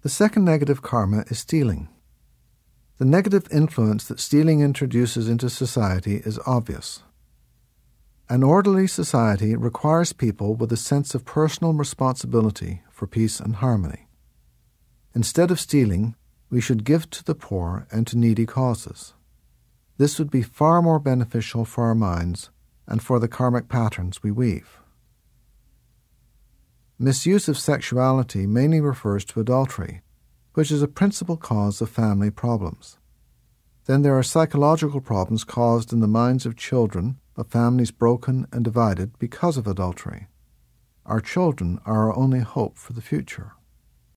The second negative karma is stealing. The negative influence that stealing introduces into society is obvious. An orderly society requires people with a sense of personal responsibility for peace and harmony. Instead of stealing, we should give to the poor and to needy causes. This would be far more beneficial for our minds and for the karmic patterns we weave. Misuse of sexuality mainly refers to adultery, which is a principal cause of family problems. Then there are psychological problems caused in the minds of children of families broken and divided because of adultery. Our children are our only hope for the future.